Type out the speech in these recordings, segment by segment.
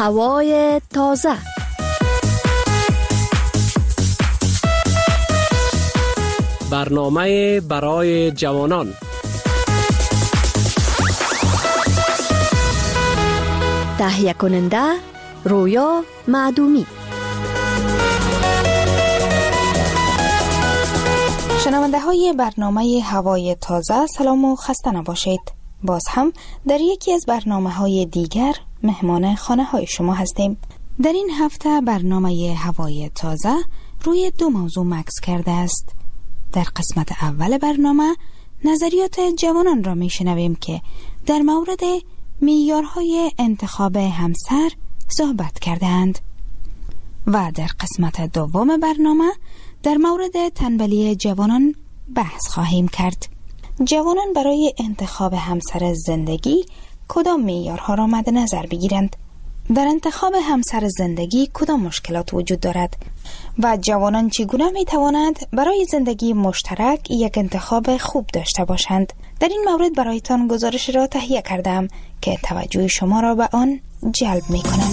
هوای تازه. برنامه برای جوانان. تهیه کننده رویا معدومی. شنونده های برنامه هوای تازه، سلام و خسته نباشید. باز هم در یکی از برنامه های دیگر مهمان خانه های شما هستیم. در این هفته برنامه هوای تازه روی دو موضوع مکث کرده است. در قسمت اول برنامه نظریات جوانان را میشنویم که در مورد معیارهای انتخاب همسر صحبت کردند و در قسمت دوم برنامه در مورد تنبلی جوانان بحث خواهیم کرد. جوانان برای انتخاب همسر زندگی کدام معیارها را مد نظر بگیرند؟ در انتخاب همسر زندگی کدام مشکلات وجود دارد؟ و جوانان چگونه می توانند برای زندگی مشترک یک انتخاب خوب داشته باشند؟ در این مورد برایتان گزارش را تهیه کردم که توجه شما را به آن جلب می کنم.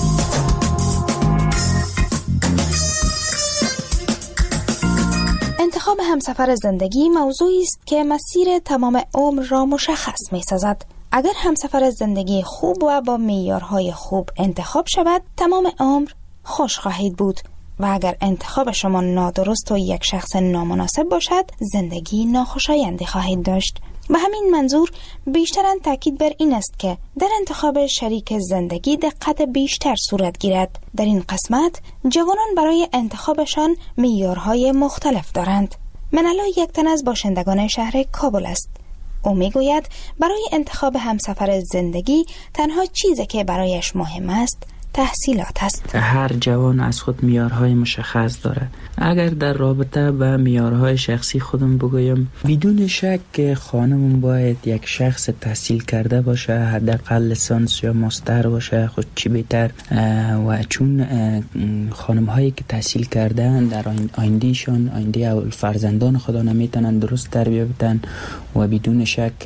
انتخاب همسفر زندگی موضوعی است که مسیر تمام عمر را مشخص می سازد. اگر همسفر زندگی خوب و با معیارهای خوب انتخاب شود، تمام عمر خوش خواهید بود و اگر انتخاب شما نادرست و یک شخص نامناسب باشد، زندگی ناخوشایندی خواهید داشت. به همین منظور بیشترن تاکید بر این است که در انتخاب شریک زندگی دقت بیشتر صورت گیرد. در این قسمت جوانان برای انتخابشان معیارهای مختلف دارند. منالا یک تن از باشندگان شهر کابل است. او میگوید برای انتخاب همسفر زندگی تنها چیزی که برایش مهم است تحصیلات است. هر جوان از خود معیارهای مشخص داره. اگر در رابطه با معیارهای شخصی خودم بگویم، بدون شک خانمون باید یک شخص تحصیل کرده باشه، حداقل لیسانس یا ماستر باشه، خود چی بهتر. و چون خانم هایی که تحصیل کردن در آیندهشان، آینده فرزندان خدا نمیتونن درست تربیت بدن و بدون شک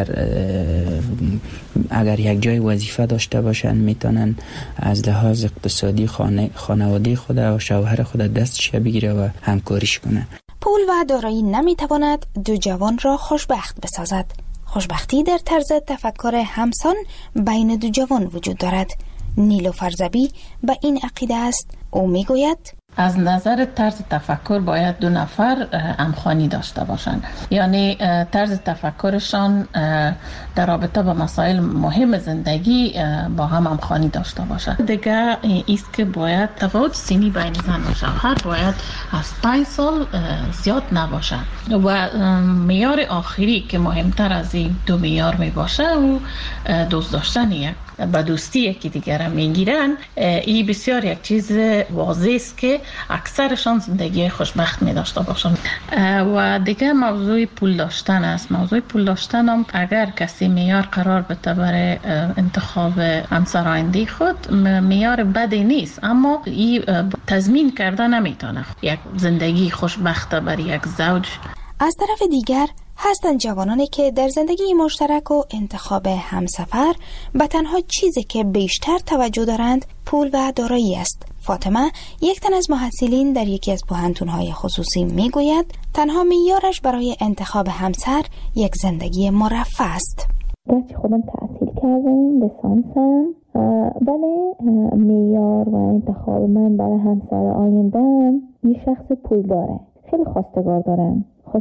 اگر یک جای وظیفه داشته باشن میتونن از لحاظ اقتصادی خانواده خود و شوهر خود دستش بگیره و همکاریش کنه. پول و دارایی نمیتواند دو جوان را خوشبخت بسازد. خوشبختی در طرز تفکر همسان بین دو جوان وجود دارد. نیلوفر زبی به این عقیده است. او میگوید از نظر طرز تفکر باید دو نفر همخوانی داشته باشند، یعنی طرز تفکرشان در رابطه با مسائل مهم زندگی با هم همخوانی داشته باشند. دیگه ایست که باید تفاوت سنی بین زن و شوهر باید از 5 سال زیاد نباشد و معیار آخری که مهمتر از این دو معیار می باشه و دوست داشتن یک با دوستی یکی دیگر میگیرن. این بسیار یک چیز واضح است که اکثرشان زندگی خوشبخت می داشته باشند. و دیگه موضوع پول داشتن است. موضوع پول داشتن هم اگر کسی معیار قرار بده برای انتخاب همسر آینده خود، معیار بدی نیست، اما این تضمین کرده نمیتونه یک زندگی خوشبخت برای یک زوج. از طرف دیگر هستند جوانانی که در زندگی مشترک و انتخاب همسفر به تنها چیزی که بیشتر توجه دارند پول و دارایی است. فاطمه، یک تن از محصلین در یکی از پوهنتون‌های خصوصی میگوید تنها معیارش برای انتخاب همسر یک زندگی مرفه است. گرچه خودم تحصیل کردم، لیسانسم، ولی معیار و انتخاب من برای همسر آینده‌ام یه شخص پول داره. خیلی خواستگار دارم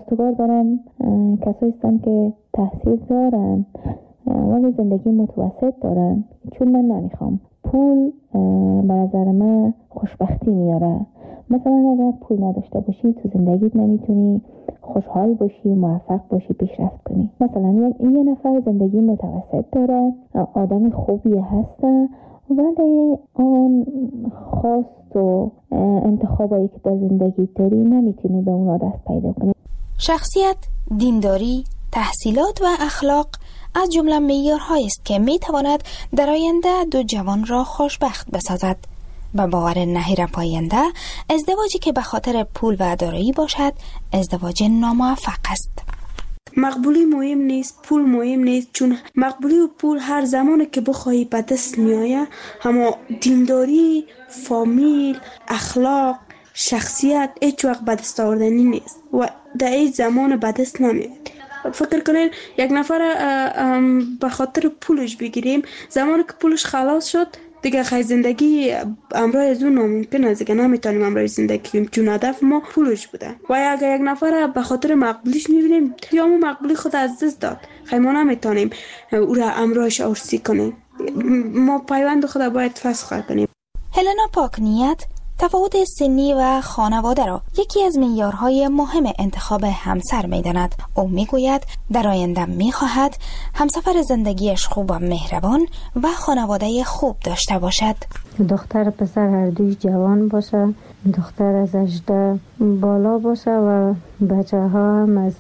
کسایی هستن که تحصیل دارن ولی زندگی متوسط دارن، چون من نمیخوام. پول به نظر من خوشبختی میاره. مثلا اگر پول نداشته باشی تو زندگیت نمیتونی خوشحال باشی، موفق باشی، پیشرفت کنی. مثلا یه نفر زندگی متوسط داره، آدم خوبی هسته ولی آن خواست و انتخابایی که در زندگی داری نمیتونی به اونا دست پیدا کنی. شخصیت، دینداری، تحصیلات و اخلاق از جمله معیارهایی است که میتواند در آینده دو جوان را خوشبخت بسازد. به باور نهیر پاینده، ازدواجی که به خاطر پول و دارایی باشد ازدواج ناموفق است. مقبولی مهم نیست، پول مهم نیست، چون مقبولی و پول هر زمانی که بخواهی به دست میآید، اما دینداری، فامیل، اخلاق، شخصیت هیچ وقت به دست آوردنی نیست و در هیچ زمان به دست نمیاد. فکر کنین یک نفر به خاطر پولش بگیریم، زمانی که پولش خلاص شد دیگه خیلی زندگی امروز از اون ناممکن است، دیگه نمیتونیم امروز زندگی کنیم چون هدف ما پولش بوده. و اگر یک نفر به خاطر مقبولیش میبینیم یا ما مقبولی خود از دست داد، خیلی ما نمیتونیم او را امروز آرسی کنیم. ما پیوند خود باید فسخ کنیم. هلنا پاکنیت تفاوت سنی و خانواده را یکی از معیارهای مهم انتخاب همسر می‌داند. او میگوید در آینده می‌خواهد همسفر زندگیش خوب و مهربان و خانواده خوب داشته باشد. دختر پسر هر دوی جوان باشه، دختر از 18 بالا باشه و بچه ها هم از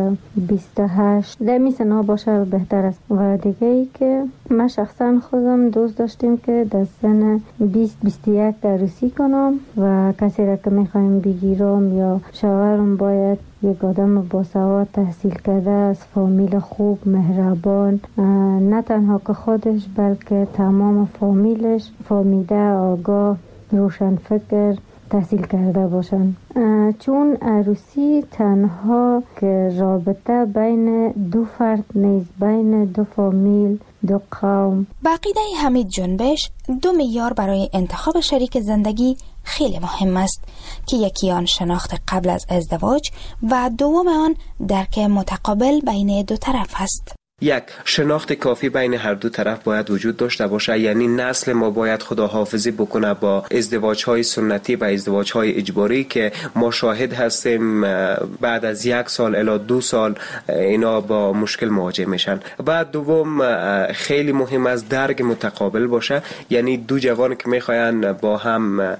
28 در می سنا باشه بهتر است. و دیگه ای که من شخصا خودم دوست داشتیم که در سن 20-21 عروسی کنم و کسی را که میخوایم بگیرم یا شوهرم باید یک آدم باسواد تحصیل کرده از فامیل خوب مهربان، نه تنها که خودش بلکه تمام فامیلش فامیده آگاه روشن فکر تحصیل کرده باشن، چون عروسی تنها که رابطه بین دو فرد نیست، بین دو فامیل، دو قوم. با عقیده حمید جنبش 2 معیار برای انتخاب شریک زندگی خیلی مهم است که یکی آن شناخت قبل از ازدواج و دوم آن درک متقابل بین دو طرف است. یک، شناخت کافی بین هر دو طرف باید وجود داشته باشه، یعنی نسل ما باید خداحافظی بکنه با ازدواج‌های سنتی و ازدواج‌های اجباری که ما شاهد هستیم بعد از 1 سال الی 2 سال اینا با مشکل مواجه میشن. بعد دوم خیلی مهم است درک متقابل باشه، یعنی دو جوان که میخواین با هم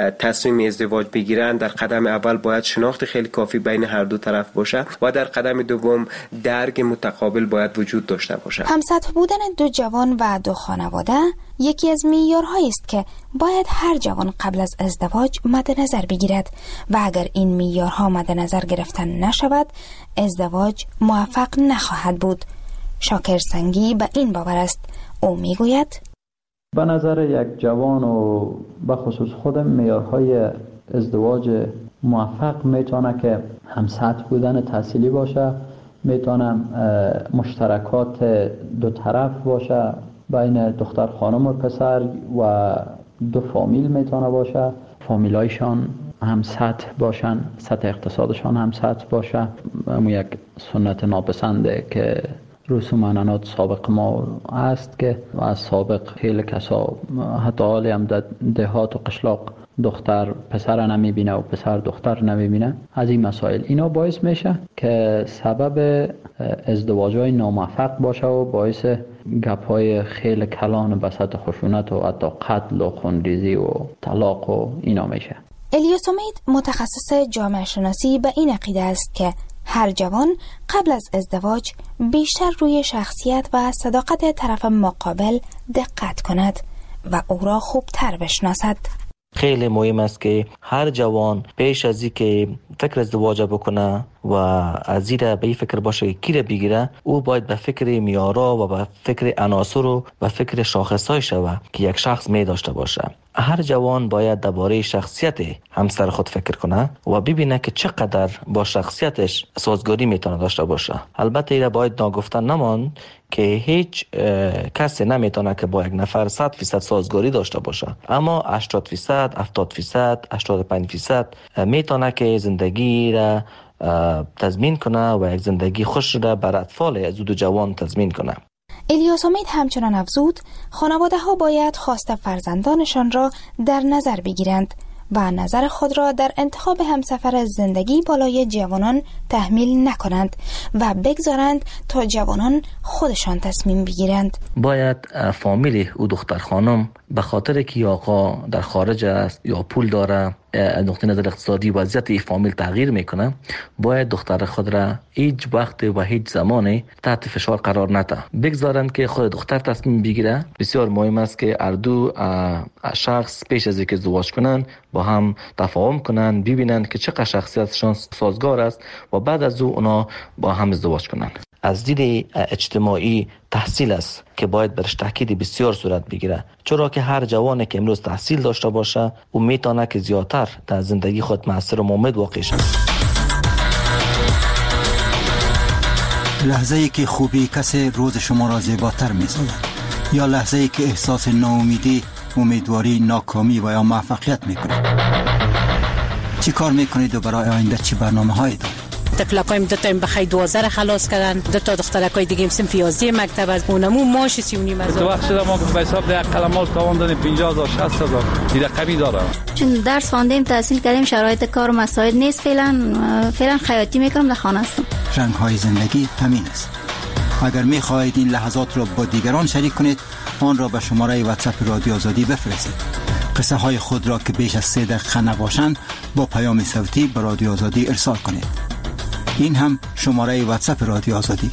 تصمیم ازدواج بگیرن در قدم اول باید شناخت خیلی کافی بین هر دو طرف باشه و در قدم دوم درک متقابل باید وجود داشته باشه. همسطح بودن دو جوان و دو خانواده یکی از معیارهایی است که باید هر جوان قبل از ازدواج مد نظر بگیرد و اگر این معیارها مد نظر گرفتن نشود ازدواج موفق نخواهد بود. شاکر سنگی به این باور است. او میگوید به نظر یک جوان و به خصوص خودم معیارهای ازدواج موفق میتونه که همسطح بودن تحصیلی باشه، میتونم مشترکات دو طرف باشه بین دختر خانم و پسر و دو فامیل میتونه باشه، فامیلایشان هم سطح باشن، سطح اقتصادشان هم سطح باشه. اما یک سنت ناپسنده که رسوم عنعنات سابق ما است که از سابق خیلی کسا حتی حالی هم در دهات و قشلاق دختر پسر نمیبینه و پسر دختر نمیبینه. از این مسائل اینا باعث میشه که سبب ازدواج‌های ناموفق باشه و باعث گپ‌های خیلی کلان به سطح خشونت و حتی قتل و خونریزی و طلاق و اینا میشه. الیاس امید متخصص جامعه شناسی به این عقیده است که هر جوان قبل از ازدواج بیشتر روی شخصیت و صداقت طرف مقابل دقت کند و او را خوبتر بشناسد. خیلی مهم است که هر جوان پیش از اینکه فکر ازدواج بکنه و از زیر به این فکر باشه که کی را بگیره، او باید به فکر میارا و به فکر عناصر و به فکر شاخصهای شود که یک شخص می داشته باشه. هر جوان باید درباره شخصیت همسر خود فکر کنه و ببینه که چقدر با شخصیتش سازگاری میتونه داشته باشه. البته اینا باید ناگفته نمان که هیچ کسی نمیتونه که با یک نفر 100% سازگاری داشته باشه، اما 80%، 70%، 85% میتونه که زندگی را تضمین کنه و یک زندگی خوش را بر اطفال از دو جوان تضمین کنه. الیاس امید همچنان افزود خانواده ها باید خواست فرزندانشان را در نظر بگیرند و نظر خود را در انتخاب همسفر زندگی بالای جوانان تحمیل نکنند و بگذارند تا جوانان خودشان تصمیم بگیرند. باید فامیل او دختر خانم به خاطر که آقا در خارج است یا پول داره نقطه نظر اقتصادی وضعیت فامیل تغییر میکنه، باید دختر خود را هیچ وقت و هیچ زمانی تحت فشار قرار نده، بگذارند که خود دختر تصمیم بگیره. بسیار مهم است که هر دو شخص پیش از اینکه ازدواج کنند با هم تفاهم کنند، ببینند که چقدر شخصیتشان سازگار است و بعد از اونا با هم ازدواج کنند. از دید اجتماعی تحصیل است که باید برش تاکید بسیار صورت بگیره، چرا که هر جوانی که امروز تحصیل داشته باشه او میتونه که زیادتر در زندگی خود مؤثر و مؤمن واقع شود. لحظه‌ای که خوبی کسی روز شما را زیباتر می‌سازد، یا لحظه‌ای که احساس ناامیدی، امیدواری، ناکامی و یا موفقیت می‌کنید. چی کار می‌کنید و برای آینده چی برنامه‌هایی دارید؟ طفلکایم دو تا بخای 12 خلاص کردن، دو تا دخترکای دیگه صنف 11 مکتب از اونمو ماش 39 هزار. تو وقت ما به حساب ده قلمال تاوان دادیم 50000 60000 دیگه رقمی داره. چون درس خواندیم تحصیل کردیم شرایط کار و مساعد نیست، فعلا خیاطی میکنم در خانه هستم. رنگ‌های زندگی همین است. اگر می‌خواهید این لحظات را با دیگران شریک کنید، آن را به شماره واتساپ رادیو آزادی بفرستید. قصه های خود را که بیش از 3 دقیقه نباشند با پیام صوتی به رادیو آزادی ارسال کنید. این هم شماره واتساپ رادیو آزادی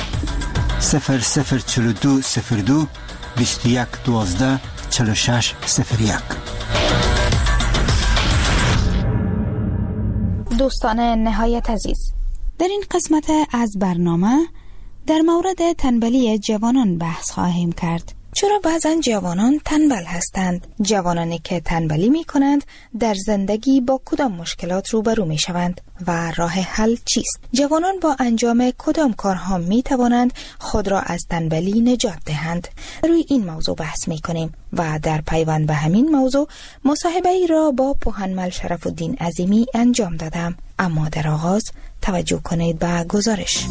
004202 21 12 46 01. دوستان نهایت عزیز، در این قسمت از برنامه در مورد تنبلی جوانان بحث خواهیم کرد. چرا بعضن جوانان تنبل هستند؟ جوانانی که تنبلی می کنند در زندگی با کدام مشکلات روبرو می شوند و راه حل چیست؟ جوانان با انجام کدام کارها می توانند خود را از تنبلی نجات دهند؟ روی این موضوع بحث می کنیم و در پیوند به همین موضوع مصاحبه ای را با پوهنمل شرف الدین عظیمی انجام دادم. اما در آغاز توجه کنید به گزارش.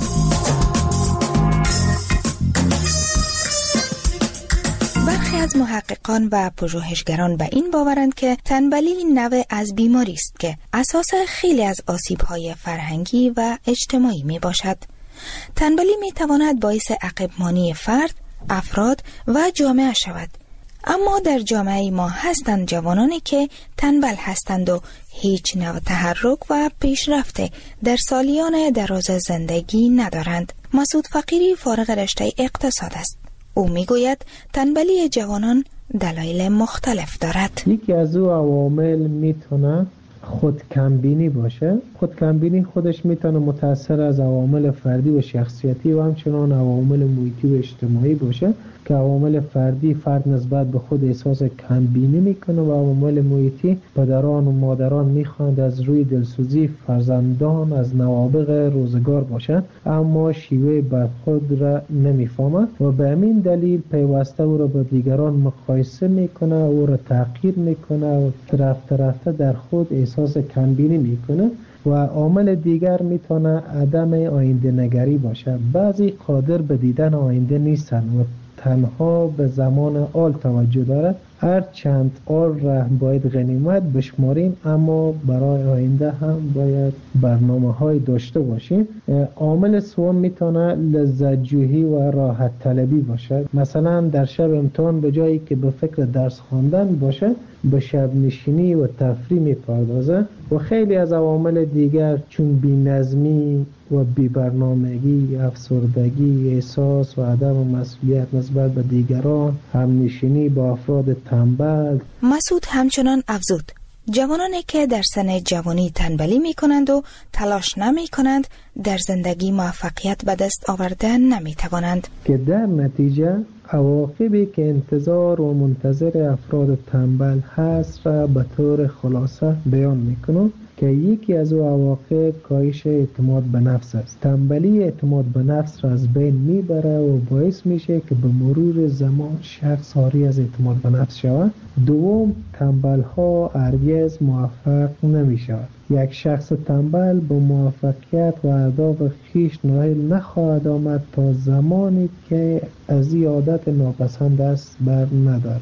برخی از محققان و پژوهشگران به این باورند که تنبلی نوع از بیماری است که اساس خیلی از آسیب‌های فرهنگی و اجتماعی می باشد. تنبلی می تواند باعث عقب‌مانی فرد، افراد و جامعه شود. اما در جامعه ما هستند جوانانی که تنبل هستند و هیچ نوع تحرک و پیشرفت در سالیان دراز زندگی ندارند. مسعود فقیری فارغ رشته اقتصاد است. او میگوید تنبلی جوانان دلایل مختلف دارد. یکی از او عوامل میتونه خودکمبینی باشه. خودکمبینی خودش میتونه متأثر از عوامل فردی و شخصیتی و همچنان عوامل محیطی و اجتماعی باشه که عوامل فردی فرد نسبت به خود احساس کمبینی میکنه و عوامل محیطی پدران و مادران میخواند از روی دلسوزی فرزندان از نوابغ روزگار باشند، اما شیوه برخورد را نمیفهمند و به همین دلیل پیوسته او را با دیگران مقایسه میکنه، او را تحقیر میکنه و رفته در خود احساس کمبینی میکنه. و عامل دیگر میتونه عدم آینده نگری باشه. بعضی قادر به دیدن آینده نیستن و تنها به زمان آل توجه دارد. هر چند آل را باید غنیمت بشماریم، اما برای آینده هم باید برنامه‌های داشته باشیم. عامل سوم میتونه لذت جویی و راحت طلبی باشه. مثلا در شب امتحان به جایی که به فکر درس خواندن باشه به شب نشینی و تفریح میپردازه. و خیلی از عوامل دیگر چون بی‌نظمی و بی‌برنامگی، افسردگی، احساس و عدم مسئولیت نسبت به دیگران، همنشینی با افراد تنبل. مسعود همچنان افزود جوانانی که در سن جوانی تنبلی می کنند و تلاش نمی کنند در زندگی موفقیت به دست آوردن نمی توانند، که در نتیجه عواقبی که انتظار و منتظر افراد تنبل هست را به طور خلاصه بیان می کنم که یکی از او عواقب کاهش اعتماد به نفس است. تنبلی اعتماد به نفس را از بین میبره و باعث میشه که به مرور زمان شخص عاری از اعتماد به نفس شود. دوم، تنبل ها هرگز موفق نمی شود. یک شخص تنبل به موفقیت و اهداف خویش نائل نخواهد آمد تا زمانی که از این عادت ناپسند است بر ندارد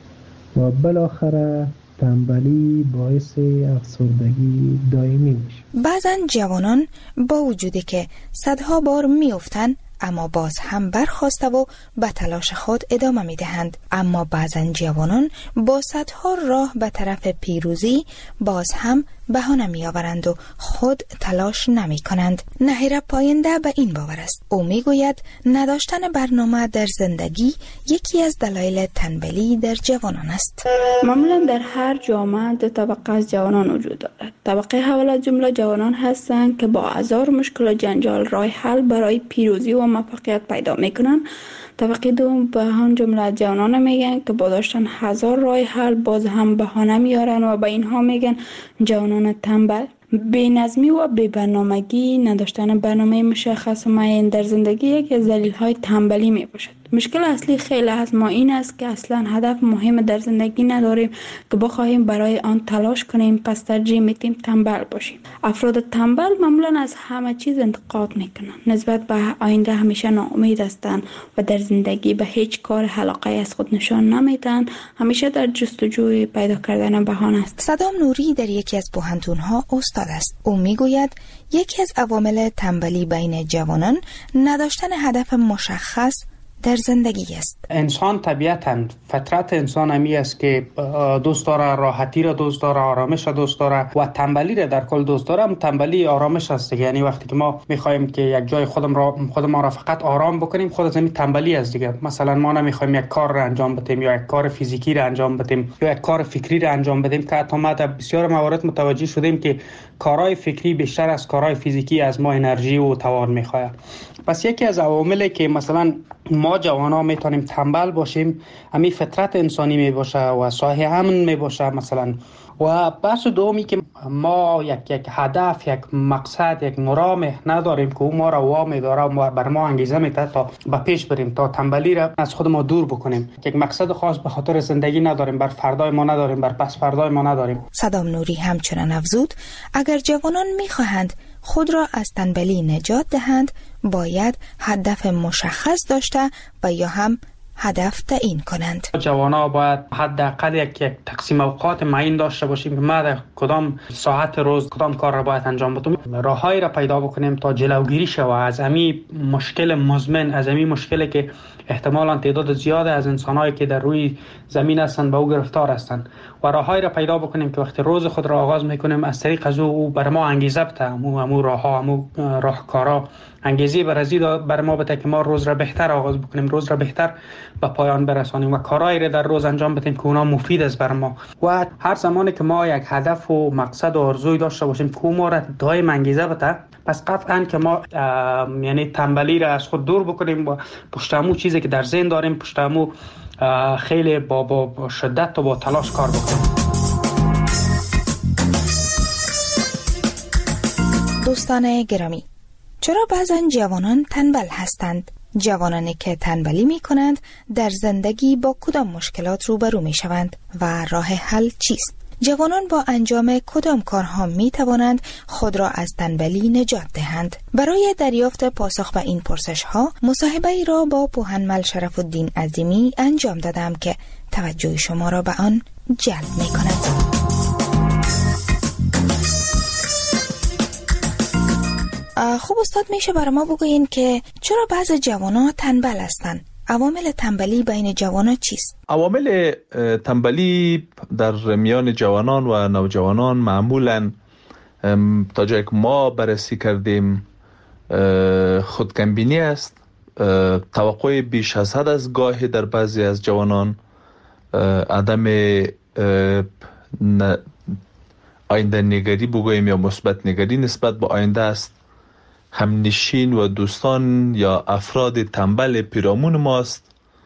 و بالاخره تنبلی باعث افسردگی دائمی میشه. بعضن جوانان با وجودی که صدها بار میافتن اما باز هم برخاسته و به تلاش خود ادامه میدهند. اما بعضن جوانان با صدها راه به طرف پیروزی باز هم بهانه می آورند و خود تلاش نمی کنند. نهیر پاینده به این باور است. او می گوید نداشتن برنامه در زندگی یکی از دلایل تنبلی در جوانان است. معمولا در هر جامعه دو طبقه از جوانان وجود دارد. طبقه اول از جمله جوانان هستند که با هزار مشکل و جنجال راه حل برای پیروزی و موفقیت پیدا می کنند. طبقه دوم به هم جمله جوانان میگن که با داشتن هزار راه حل باز هم بهانه میارن و به اینها میگن جوانان تنبل. بی‌نظمی و بی‌برنامگی، نداشتن برنامه مشخص و معین در زندگی یکی از دلایل تنبلی می باشد. مشکل اصلی خیلی از ما این است که اصلا هدف مهم در زندگی نداریم که بخواهیم برای آن تلاش کنیم، پس ترجیح میدیم تنبل باشیم. افراد تنبل معمولا از همه چیز انتقاد میکنند، نسبت به آینده همیشه ناامید هستند و در زندگی به هیچ کار علاقه از خود نشان نمیدن، همیشه در جستجوی پیدا کردن بهانه است. صدام نوری در یکی از پوهنتون‌ها استاد است. او میگوید یکی از عوامل تنبلی بین جوانان نداشتن هدف مشخص در زندگی است. انسان طبیعتاً فطرت انسان همی است که دوست داره راحتی را دوست داره، آرامش را دوست داره و تنبلی را در کل دوست داره. تنبلی آرامش است. یعنی وقتی که ما میخوایم که یک جای خودمان را فقط آرام بکنیم، خود از همین تنبلی است دیگه. مثلا ما نمیخوایم یک کار را انجام بدیم یا یک کار فیزیکی را انجام بدیم یا یک کار فکری را انجام بدیم که حتی ما در بسیار موارد متوجه شدیم که کارهای فکری بیشتر از کارهای فیزیکی از ما انرژی و توان میخواد. پس یکی از عواملی که مثلا ما جوانا میتونیم تنبل باشیم همین فطرت انسانی می باشه و صاحب امن می باشه مثلا. و بحث دومی که ما یک هدف، یک مقصد، یک مرام نداریم که او ما را وامی داره و بر ما انگیزه میده تا به پیش بریم، تا تنبلی را از خود ما دور بکنیم. یک مقصد خاص به خاطر زندگی نداریم، بر فردای ما نداریم، بر پس فردای ما نداریم. صدام نوری همچنان افزود اگر جوانان میخواهند خود را از تنبلی نجات دهند باید هدف مشخص داشته و یا هم هدف تعیین کنند. جوانا باید حداقل یک تقسیم اوقات معین داشته باشیم که ما در کدام ساعت روز کدام کار را باید انجام بدیم. راههایی را پیدا بکنیم تا جلوگیری شود از همین مشکل مزمن، از همین مشکلی که احتمالاً تعداد زیاد از انسان‌هایی که در روی زمین هستند به او گرفتار هستند و راههایی را پیدا بکنیم که وقتی روز خود را آغاز می‌کنیم از طریق از او بر ما انگیزه بده، همون راهها، همون راهکارها انگیزه بر ما بده که ما روز را بهتر آغاز بکنیم، روز را بهتر به پایان برسانیم و کارهایی را در روز انجام بدیم که اونا مفید است بر ما. و هر زمانی که ما یک هدف و مقصد و آرزوی داشته باشیم که ما را دائم انگیزه بده، پس قطعاً که ما یعنی تنبلی را از خود دور بکنیم و پشت همون چیزی که در ذهن داریم پشت همون خیلی با شدت و با تلاش کار بکنیم. دوستان گرامی، چرا بعضا جوانان تنبل هستند؟ جوانانی که تنبلی می کنند در زندگی با کدام مشکلات روبرو می شوند و راه حل چیست؟ جوانان با انجام کدام کارها می توانند خود را از تنبلی نجات دهند؟ برای دریافت پاسخ به این پرسش ها مصاحبه ای را با پوهنمل شرف الدین عظیمی انجام دادم که توجه شما را به آن جلب می کند. خوب استاد، میشه برای ما بگوین که چرا بعض جوانان تنبل هستند؟ عوامل تنبلی بین جوانان چیست؟ عوامل تنبلی در میان جوانان و نوجوانان معمولاً تا جایی که ما بررسی کردیم خودکمبینی است، توقع بیش از حد از گاهی در بعضی از جوانان، عدم آینده نگری بگوییم یا مثبت نگری نسبت به آینده است. همنشین و دوستان یا افراد تنبل پیرامون ماست.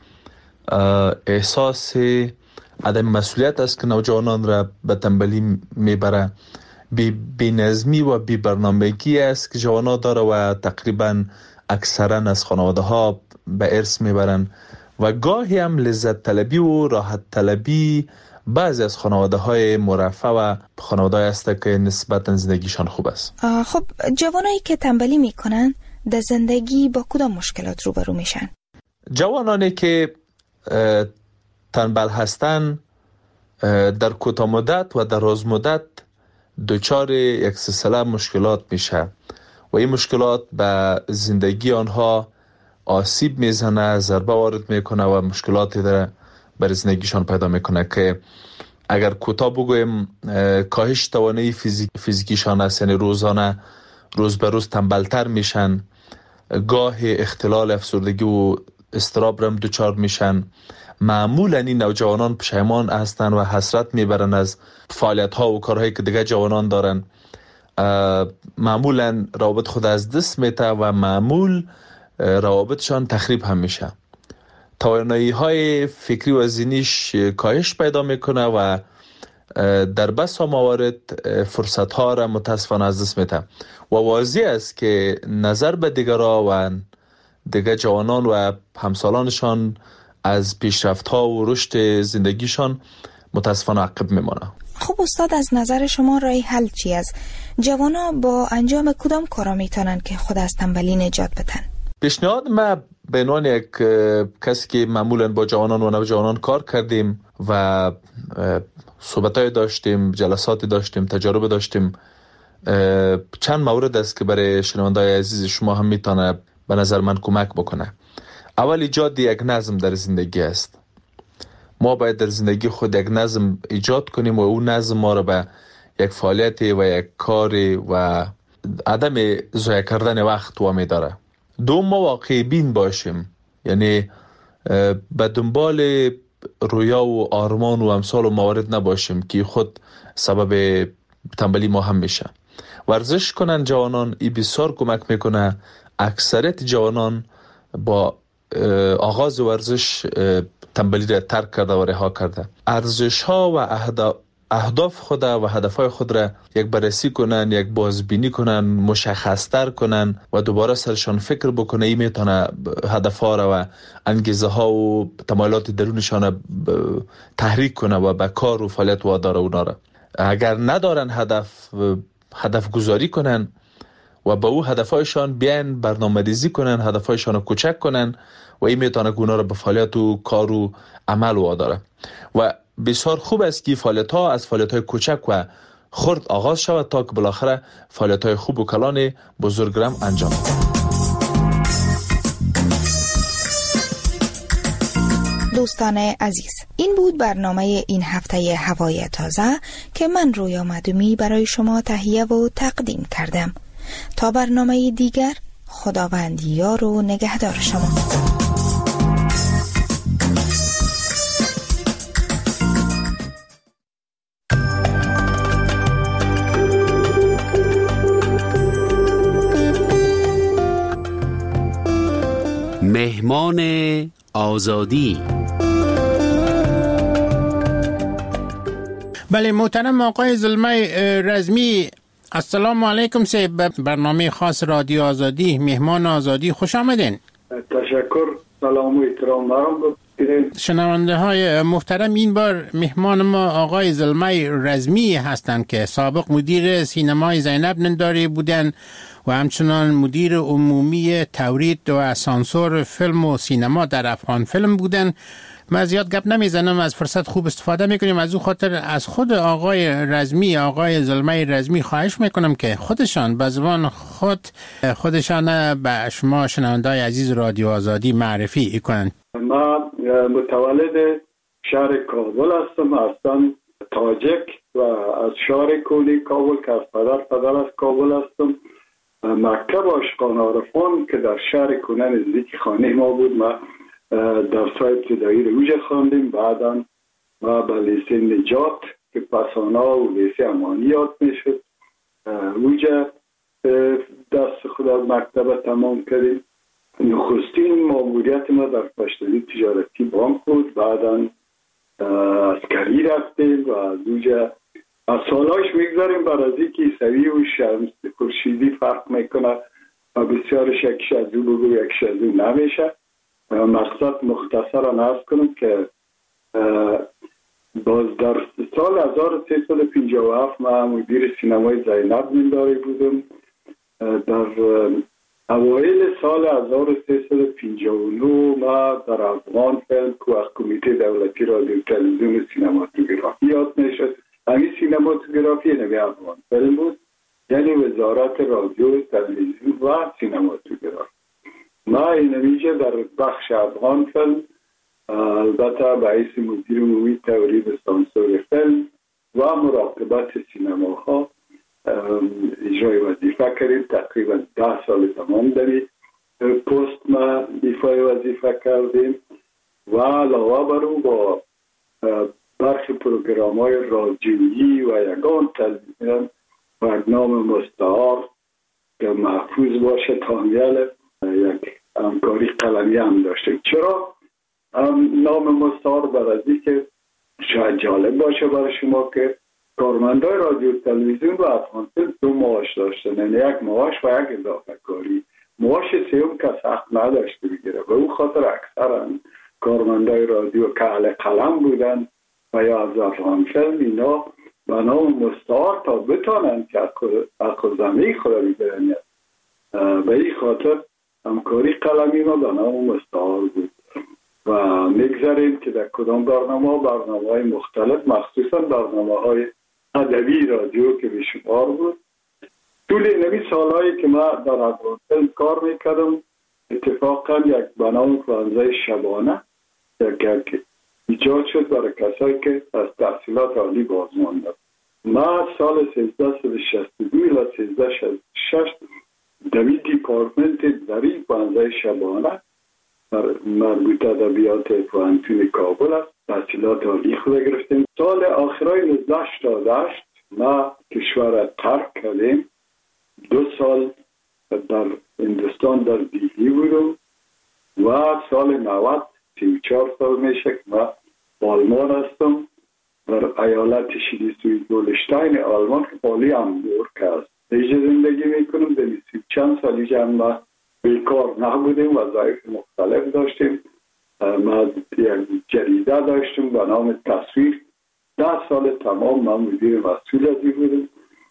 احساس عدم مسئولیت است که نوجوانان را به تنبلی میبره. بی‌نظمی و بی‌برنامگی است که جوانان داره و تقریبا اکثرا از خانواده ها به ارث میبرن و گاهی هم لذت طلبی و راحت طلبی بعضی از خانواده های مرفه و خانواده هست که نسبتا زندگیشان خوب است. خب جوانایی که تنبلی میکنن در زندگی با کدام مشکلات روبرو میشن؟ جوانانی که تنبل هستن در کوتاه مدت و دراز مدت دچار یک سلسله مشکلات میشه و این مشکلات به زندگی آنها آسیب میزنه، ضربه وارد میکنه و مشکلاتی در زندگیشان پیدا میکنه که اگر کوتاه بگویم کاهش توانایی فیزیکیشان است، یعنی روزانه روز به روز تنبلتر میشن، گاه اختلال افسردگی و اضطراب رم دچار میشن. معمولا این نوجوانان پشیمان هستند و حسرت میبرن از فعالیت ها و کارهایی که دیگه جوانان دارن. معمولا روابط خود از دست میته و معمول روابطشان تخریب هم میشه. توانایی های فکری و ذهنیش کاهش پیدا میکنه و در بسا موارد فرصت ها را متاسفانه از دست میده و واضح است که نظر به دیگران و دیگر جوانان و همسالانشان از پیشرفت ها و رشد زندگیشان متاسفانه عقب میمانه. خب استاد، از نظر شما راه حل چی است؟ جوانا با انجام کدام کارا میتونن که خود از تنبلی نجات بدن؟ پیشنهاد ما به عنوان یک کسی که معمولا با جوانان و نوجوانان کار کردیم و صحبتای داشتیم، جلساتی داشتیم، تجارب داشتیم، چند مورد است که برای شنوندای عزیز شما هم میتونه به نظر من کمک بکنه. اول ایجاد یک نظم در زندگی است. ما باید در زندگی خود یک نظم ایجاد کنیم و اون نظم ما رو به یک فعالیت و یک کار و عدم ضایع کردن وقت وامی داره. دوم، ما واقعی بین باشیم، یعنی به دنبال رویا و آرمان و امثال و موارد نباشیم که خود سبب تنبلی ما هم میشه. ورزش کنن جوانان، این بسیار کمک میکنه. اکثریت جوانان با آغاز ورزش تنبلی را ترک کرده و رها کرده. ارزش ها و اهداف خود و هدفهای خود را یک بررسی کنن، یک بازبینی کنن، مشخص‌تر کنن و دوباره سرشان فکر بکنه. این میتونه هدفها را و انگیزه ها و تمایلات درونشان تحریک کنه و به کار و فعالیت واداره اونا را. اگر ندارن هدف گذاری کنن و با او هدفهایشان بیان برنامه‌ریزی کنن، هدفهایشان رو کوچک کنن و این میتونه اونا را به فعالیت و کار و عمل واداره. و بسیار خوب است که فعالیت ها از فعالیت های کوچک و خرد آغاز شود تا که بالاخره فعالیت های خوب و کلان بزرگ را انجام دهد. دوستان عزیز، این بود برنامه این هفته هوای تازه که من رویا مدومی برای شما تهیه و تقدیم کردم. تا برنامه دیگر، خداوند یار و نگهدار شما. مهمان آزادی. بله محترم آقای زلمه رزمی، السلام علیکم. سه برنامه خاص رادیو آزادی، مهمان آزادی، خوش آمدین. تشکر، سلام و احترام دارم. شنونده های محترم، این بار مهمان ما آقای زلمه رزمی هستند که سابق مدیر سینمای زینب ننداری بودن و همچنان مدیر عمومی تولید و سانسور فیلم و سینما در افغان فیلم بودن. من زیاد گپ نمیزنم، از فرصت خوب استفاده میکنیم. از او خاطر از خود آقای رزمی، آقای زلمه رزمی خواهش میکنم که خودشان به زبان خودشان به شما شنونده‌های عزیز رادیو آزادی معرفی کنند. من متولد شهر کابل هستم، اصلا تاجک و از شهر کولی کابل که از پدر از کابل هستم. مکتب عاشقان عارفان که در شهر کنه نزدیک خانه ما بود، ما درس‌های ابتدایی رو اوجه خواندیم. بعداً ما به لیسه نجات که پسانا و لیسه امانی یاد میشد اوجه دست خود از مکتب تمام کردیم. نخستین ماموریت ما در پشتوی تجارتی بانک بود. بعداً عسکری رفتیم و از اوجه از سالاش میگذاریم بر از اینکه عیسوی و شمس خورشیدی فرق میکنه و بسیارش یکیش از او بگو یکیش از او نمیشه. مقصد مختصرا عرض کنم که باز در سال 1357 من مدیر سینمای زینب ننداری بودم. در اوایل سال 1359 ما در افغان فیلم که از کمیته دولتی رادیو تلویزیون سینماتوگرافی یاد میشد. همین سینماتوگرافی نمی افغان فیلم بود، یعنی وزارت رادیو تلویزیون و سینماتوگرافی. ما اینمیشه در بخش افغان فیلم البته به حیث مدیر عمومی تولید سانسور فیلم و مراقبت سینماها اجرای وظیفه کردیم. تقریبا 10 سال تمام در پست ما ایفای وظیفه کردیم و علاوه بر او با برخی پروگرام های رادیویی و یگان تلویزیون برنامه مستعار که محفوظ باشه تامیل یک همکاری قلمی هم داشتیم. چرا نام مستعار؟ برای که شاید جالب باشه برای شما که کارمندای رادیو تلویزیون و افغانستان 2 معاش داشتن، یعنی یک معاش و یک اضافه کاری. معاش سیوم کس حق نداشته بگیره. به او خاطر اکثرا کارمندای رادیو که اهل قلم بودن و یا از افغانستان اینا به نام مستعار تا بتانن که حق زمین خود بگیرن. به این خاطر همکاری قلمی ما به نام مستعار بود و میگذاریم که در کدام برنامه‌های مختلف، مخصوصا برنامه‌های ادبی رادیو که بیشمار بود. طول این سالهایی که ما در افغانستان کار میکردم اتفاقا یک برنامه پلانزای شبانه یک ایجاد شد برای کسایی که از تحصیلات عالی باز ماندن. ما سال 1362 الی 1366 دوی دیپارتمنت در این پلانزای شبانه مربوط ادبیات پوهنتون کابل است تحصیلات عالی خود گرفتیم. سال آخرای 1988 ما کشور ترک کردیم. 2 سال در هندوستان در دیلی بودم و سال 90 34 سال میشه که ما آلمان هستم در ایالت شلیسوی دولشتاین آلمان که پالی همبورگ است. اینجا زندگی میکنم. در 30 چند سالی جمع بیکار نبودیم، وظایف مختلف داشتیم. ما یک جریده داشتیم به نام تصویر. 10 سال تمام من مدیر مسئول از این بودم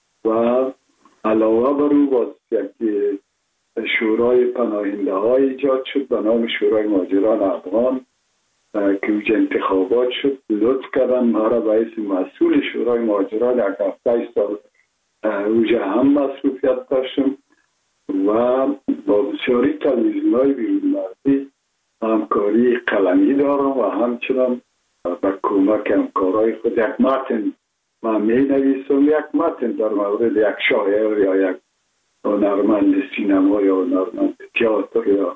و علاوه بر او باز یک شورای پناهنده های ایجاد شد به نام شورای مهاجران افغان که اوج انتخابات شد. لطف کردن ما را به حیث مسئول شورای مهاجران 7 سال اوجه هم مصروفیت داشتم و با بسیاری تلویزیون های بیرون مرزی همکاری قلمی دارم و همچنان به کمک همکارای خود یک متن من می نویسم. یک متن در مورد یک شاعر یا یک هنرمند سینما یا هنرمند تئاتر یا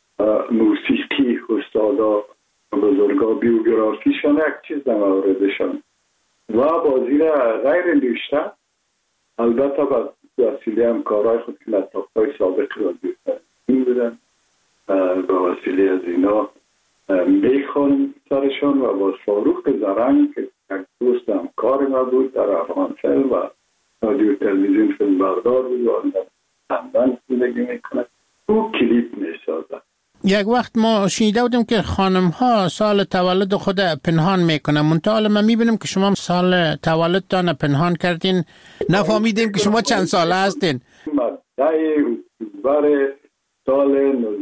موسیقی استادا بزرگا بیوگرافیشان یک چیز در موردشان و بازی غیر نوشته البته با وسیله همکارای خود که لطافتای سابق را این بودن به وسیله از اینا میخوانم سرشان و با فاروق زرنگ که یک دوست همکار ما بود در افغانستان و رادیو تلویزیون فیلم بردار بود و لندن زندگی میکنه. او کلیپ میسازد. یک وقت ما شنیده بودیم که خانم ها سال تولد خود پنهان میکنن، منتها ما میبینیم که شما سال تولدتان پنهان کردین، نفهمیدیم که شما چند ساله هستین. مدعی اکتبر سال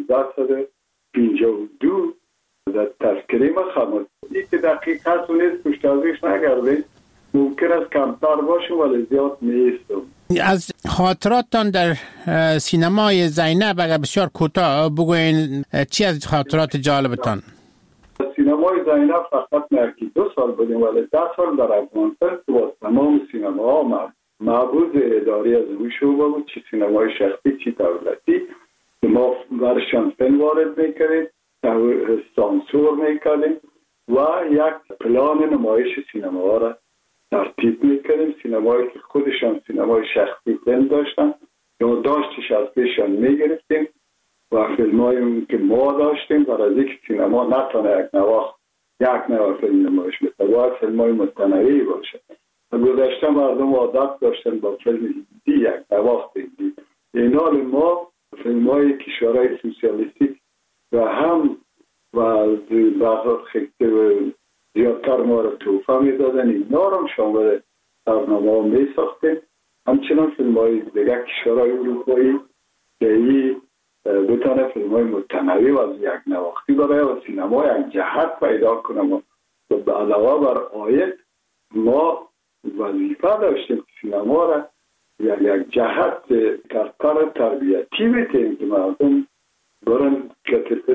1952 در تذکره ما خواهد که دقیقه نیست پشتازیش نگردید، ممکن است کمتر باشه ولی زیاد نیستم. از خاطراتتان در سینمای زینب اگر بسیار کوتاه بگوین، چی از خاطرات جالبتان؟ سینمای زینب فقط نرکی 2 سال بودیم ولی 10 سال در افغانستان با تمام سینماها معبود اداری از اون شعبه بود، چی سینمای شخصی چی دولتی. ما ورشان فیلم وارد میکردیم، سانسور میکردیم و یک پلان نمایش سینما را ترتیب میکردیم. سینمایی که خودشان سینمای شخصی فیلم داشتن یا داشتش از پیشان میگرفتیم و فیلمایی که ما داشتیم برای اینکه سینما نتونه یک نوع فیلم نمایش بده، باید فیلمای متنوعی باشه. گذشته مردم عادت داشتن با فیلم هندی یک نوع دید. این حال ما فیلمای کشورهای سوسیالیستیک و هم و بعضا خیلی زیادتر ما را توفه می دادن، اینا را هم شامل برنامه ها می ساختیم. همچنان فیلم های دیگر کشورهای اروپایی که ای بتانه فیلم های متنوع و از یک نواختی برای و سینما یک جهت پیدا کنم و به علاوه بر آیت ما وظیفه داشتیم سینما را یک جهت کارکار تربیتی بتیم که مردم برن که فیلم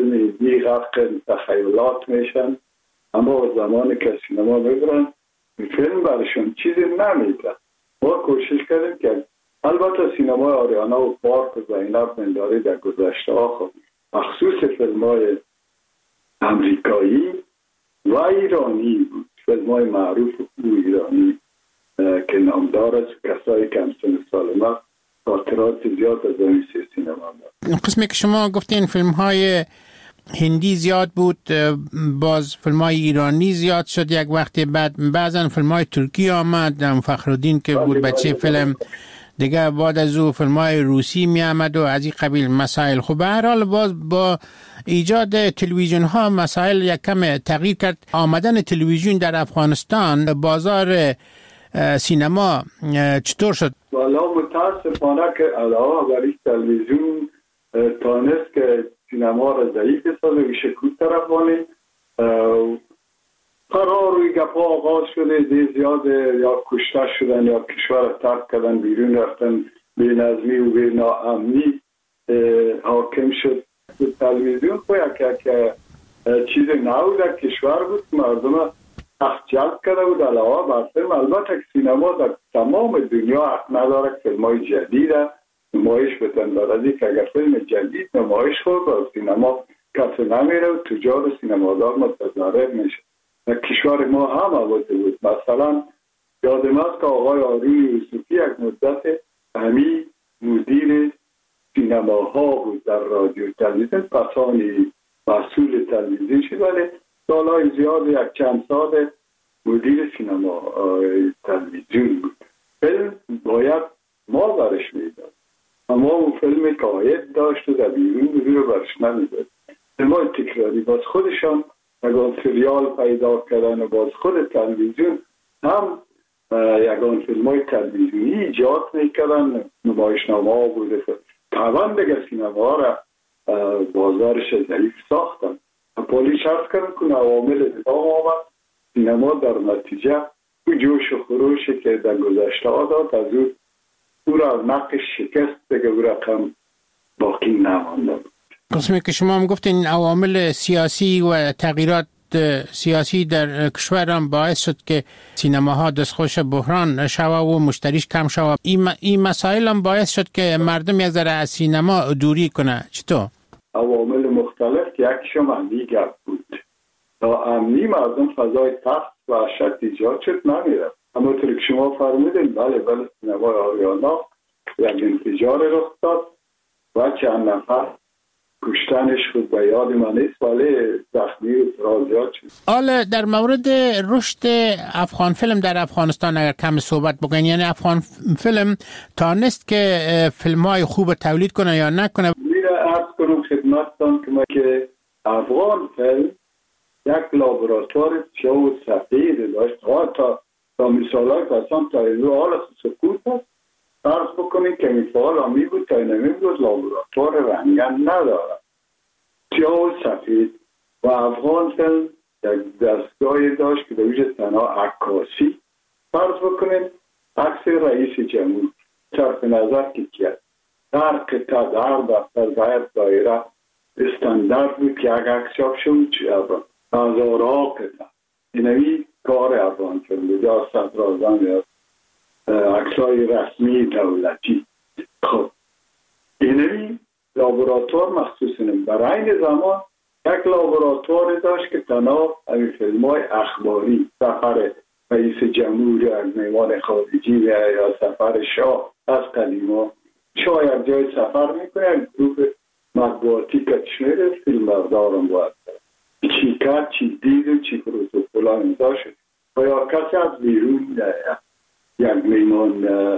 فیلم هندی غرق تخیلات میشن، اما زمانی که سینما میبرن فیلم برشون چیزی نمیده. ما کوشش کردیم که البته سینما آریانا و پارک و زینب منداری در گذشته ها خود مخصوص فیلم های امریکایی و ایرانی بود، فیلم های معروف و ایرانی که نامدار است. کسایی که همسن سال ما خاطرات زیاد از این سینما دارد. قسمی که شما گفتین فیلم های هندی زیاد بود، باز فیلم های ایرانی زیاد شد یک وقتی، بعد بعضا فیلم های ترکی آمد، فخرالدین که بود بچه فیلم دیگه، بعد از او فیلم های روسی می آمد و از این قبیل مسائل. خب به هر حال باز با ایجاد تلویزیون ها مسائل یک کم تغییر کرد. آمدن تلویزیون در افغانستان بازار سینما چطور شد؟ والا متاسفانه که علاوه بر این تلویزیون تانست که سینما را ضعیف سازه و شکوت طرف وانه. قرار روی گپا آغاز شده، دی زیاد یا کشته شدن یا کشور ترک کردن، بیرون رفتن، بی نظمی و بی ناامنی حاکم شد. تلویزیون خو یک چیز نو در کشور بود، مردم اخت جلب کرده بود. علاوه بر فیلم، البته سینما در تمام دنیا حق نداره که فیلم های جدید نمایش بتن، برای که اگر فیلم جدید نمایش خود و سینما کسی نمیره و تجار سینمادار متضرر میشه. در کشور ما هم آباده بود. مثلا یادم است که آقای آروی یوسفی یک مدت همی مدیر سینماها بود در رادیو تلویزیون، پسانی مسئول تلویزیون شد، ولی سالهای زیاد یک چند سال مدیر سینما تلویزیون بود. فیلم باید ما برش میداد، اما اون فیلم که آید داشت و در بیرون رو برش نمیداد. فیلمای تکراری باز خودشان یگان سریال پیدا کردن و باز خود تلویزیون هم یگان فیلمای تلویزیونی ایجاد میکردن، نمایشنامه ها بوده. طبعا دیگه سینما را بازارش ضعیف ساختن. پولیس شرط کردن که عوامل دیگه آمد، سینما در نتیجه او جوش و خروشی که در گذشته ها داد از او را نقش شکست دیگه او رقم باقی نمانده بود. قسمی که شما هم گفتین عوامل سیاسی و تغییرات سیاسی در کشور هم باعث شد که سینماها دستخوش بحران شوه و مشتریش کم شوه. این مسائل هم باعث شد که مردم یک ذره از سینما دوری کنه. چطور؟ عوامل مختلف، یکیشم امنی گپ بود. تا امنی مردم فضای تخت و وحشت ایجاد شد نمیره. اما طور که شما فرمودین بله سینمای آریانا یک انفجار رخ داد و چند نفر کشتنش خود به یاد من نیست، ولی زخمی و زیاد شد. حالا در مورد رشد افغان فیلم در افغانستان اگر کم صحبت بکنین، یعنی افغان فیلم تانست که فیلم های خوب تولید کنه یا نکنه؟ میره عرض کنم خدمتتان که افغان فیلم یک لابراتوار چو سفید داشت. تا مثال های قسم تا اینو حال سکوت هست فرض بکنید که مثال همی بود تا اینمی بود لابراتوار رنگن نداره، سیاه و سفید. و افغان فیلم یک دستگاهی داشت که دویش تنها عکاسی. فرض بکنید عکس رئیس جمهور صرف نظر که کرد در قطعه در دفتر باید دایره استاندارد بود که یک عکس چاپ شد هزارها قطعه. اینمی کار افغان فیلم بود، یا صدراعظم یا عکسای رسمی دولتی. خب اینمی لابراتوار مخصوص نمی. برای این زمان یک لابراتوار داشت که تنها این فیلم های اخباری، سفر رئیس جمهور یا میوان خارجی یا سفر شاه از قدیما، شاه یک جای سفر میکنه، گروه مطبوعاتی کچشمیر فیلم بردارم باید چی کرد، چی دید و چی پروتوکولا امضا شد و یا کسی از بیرون یک میمان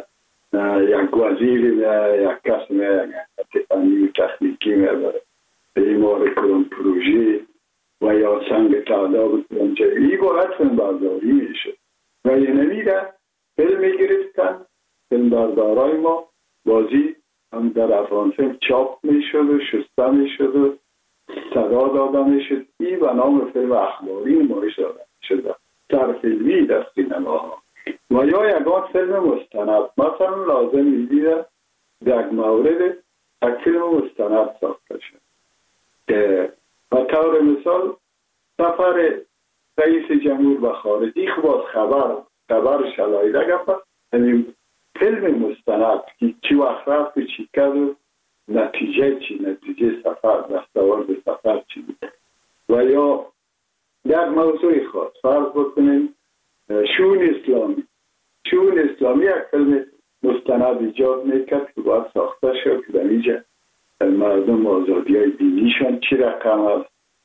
یک وزیر یک کس تفنی و تخنیکی میبره بیمار کرن پروژه و یا سنگ تعداد کرن جایی باید فیلم برداری میشه و یه نمیره فیلم میگرفتن. فیلم بردارای ما بازی هم در افغان فیلم چاپ میشد و شسته میشد و صدا داده میشد. این به نام فیلم اخباری نمایش داده شده سرفیلمی در سینماها. و یا یکان فیلم مستند، مثلا لازم میدیده در مورد یک فیلم مستند ساخته شد که طور مثال سفر رئیس جمهور به خارجی خب خبر شلایده گفت یعنی فیلم مستند که چی وقت رفت و چی کرد و نتیجه سفر دستاورد سفر چی بود و یا یک موضوع خاص فرض بکنیم شؤون اسلامی یک فیلم مستند ایجاد میکرد که باید ساخته شد که در اینجا مردم آزادی های دینیشان چی رقم است،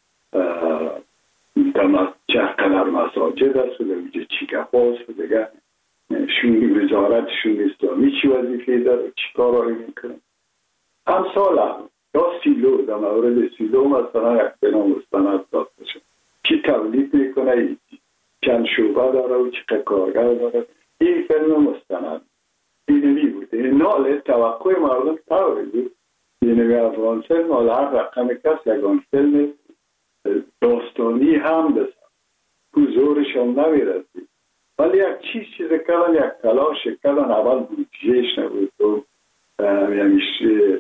چه قدر مساجد است و در اینجا چی گفاست و دیگر وزارت شؤون اسلامی چی وظیفه داره چی کارهایی میکنه. امثال هم یا سیلو، در مورد سیلو مثلا یک فیلم مستند ساخته شد چی تولید میکنه، چند شعبه داره و چی کارگر داره. این فیلم مستند اینوی بود. نال توقع مردم طوری بود اینوی افغان فیلم حالا هر رقم کس یکان فیلم داستانی هم بسن که زورشان نمیرسید ولی یک چیز کردن، یک تلاش کردن. اول بودجهش نبود و یعنی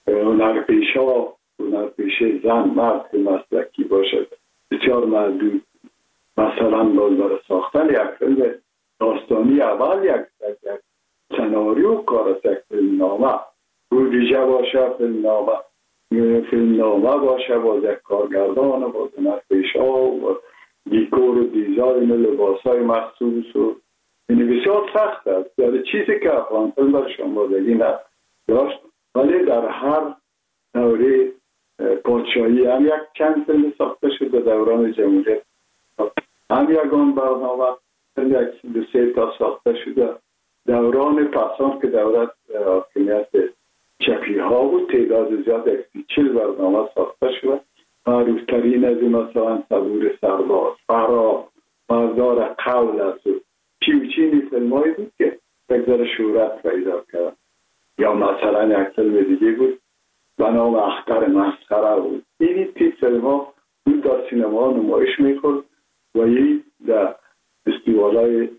هنرپیشه زن مرد که مسلکی باشد بسیار محدود. مثلا برای ساختن یک فیلم داستانی اول یک سناریو کار است، یک فیلمنامه بودجه باشه، فیلمنامه باشه، باز یک کارگردان، باز هنرپیشه و دیکور و دیزاین و لباس های مخصوص و این بسیار سخت است. یعنی چیزی که افغان فیلم در شمردگی نداشت ولی در هر دوره پادشاهی هم یک چند فیلم ساخته شد. در دوران جمهوریت هم یکان برنامه فیلم یک 2-3 تا ساخته شده. دوران پسان که دولت حاکمیت چپی ها بود تعداد زیاد 40 برنامه ساخته شده. معروفترین از این مثلا صبور سرباز، فرا، مردار قول است و چیوچینی فیلم هایی بود که یک ذره شهرت پیدا کرد. یا مثلا یک فیلم دیگه بود به نام اختر مسخره بود. این تیپ فیلم ها بود در سینما نمایش میخورد و این در فستیوال‌های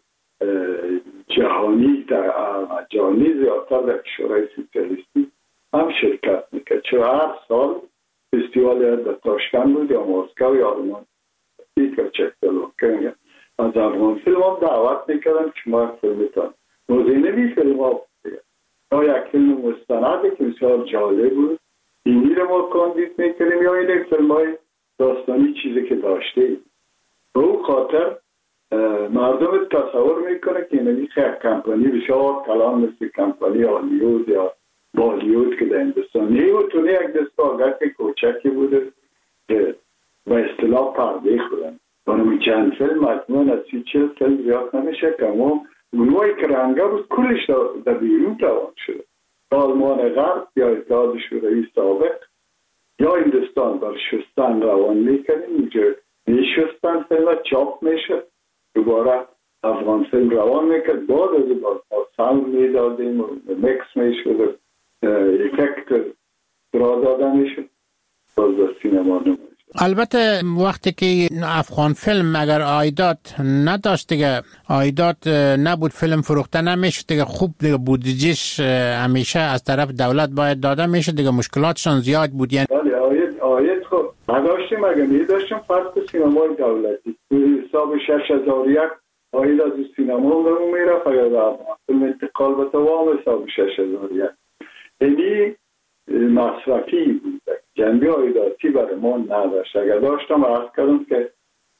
جهانی زیادتر در کشورهای سوسیالیستی هم شرکت میکرد. چون هر سال فستیوال در تاشکند بود یا مسکو یا آلمان یا چکسلواکی از افغان فیلم هم دعوت میکردن که ما یک فیلم تان موزینوی فیلم ها یا یک فیلم مستند که بسیار جالب بود اینی رو ما کاندید میکنیم یا این فیلم های داستانی چیزی که داشته به اون خاطر مردم تصور میکنه که اینوی خیلی کمپانی بسیار کلان مثل کمپانی هالیوود یا بالیوود که در هندوستان نیوتونه یک دستگاه کوچکی بوده که به اصطلاح پرده خودن دانمی چند فیلم مجموعاً از 30-40 فیلم زیاد نمیشه که اما اونوایی که رنگه بود کلش در بیرون روان شده. آلمان غرب یا اتحاد شوروی سابق یا هندوستان در شستن روان میکنیم اینجا میشستن فیلم چاپ میشه دوباره افغان فیلم روان میکرد بعد از این ساوند میدادیم و مکس میشد افکت را داده میشد باز در سینما نمیشد. البته وقتی که افغان فیلم اگر عایدات نداشت دیگه عایدات نبود فیلم فروخته نمیشه دیگه خوب دیگه بودجهش همیشه از طرف دولت باید داده میشه دیگه مشکلاتشان زیاد بود یعنی ولی عاید خب نداشتیم اگر میداشتیم فرق سینمای دولتی حساب 6001 عاید از سینما رو میرفت اگر در فیلم انتقال به دوام حساب 6001 یعنی مصرفی بود جنبه عایداتی برای ما نداشت. اگر داشتم عرض کردم که